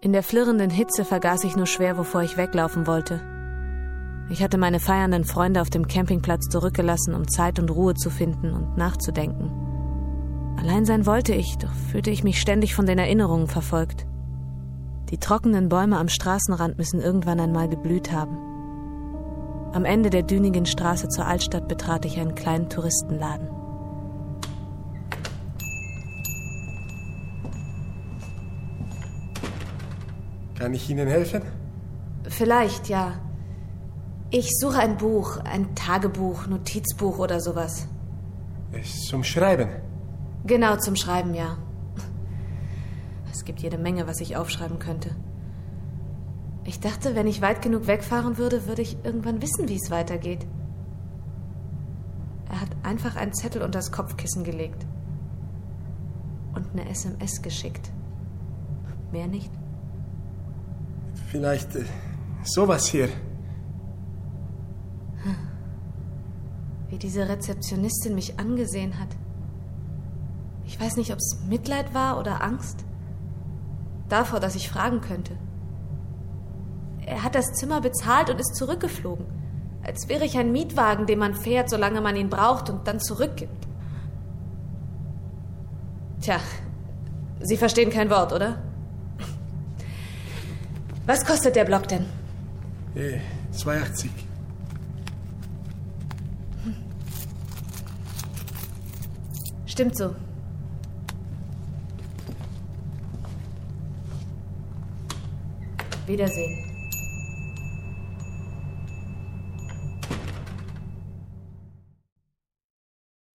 In der flirrenden Hitze vergaß ich nur schwer, wovor ich weglaufen wollte. Ich hatte meine feiernden Freunde auf dem Campingplatz zurückgelassen, um Zeit und Ruhe zu finden und nachzudenken. Allein sein wollte ich, doch fühlte ich mich ständig von den Erinnerungen verfolgt. Die trockenen Bäume am Straßenrand müssen irgendwann einmal geblüht haben. Am Ende der dünigen Straße zur Altstadt betrat ich einen kleinen Touristenladen. Kann ich Ihnen helfen? Vielleicht, ja. Ich suche ein Buch, ein Tagebuch, Notizbuch oder sowas. Zum Schreiben? Genau, zum Schreiben, ja. Es gibt jede Menge, was ich aufschreiben könnte. Ich dachte, wenn ich weit genug wegfahren würde, würde ich irgendwann wissen, wie es weitergeht. Er hat einfach einen Zettel unter das Kopfkissen gelegt. Und eine SMS geschickt. Mehr nicht? Vielleicht sowas hier. Wie diese Rezeptionistin mich angesehen hat. Ich weiß nicht, ob es Mitleid war oder Angst. Davor, dass ich fragen könnte. Er hat das Zimmer bezahlt und ist zurückgeflogen. Als wäre ich ein Mietwagen, den man fährt, solange man ihn braucht und dann zurückgibt. Tja, Sie verstehen kein Wort, oder? Was kostet der Block denn? 2,80. Stimmt so. Wiedersehen.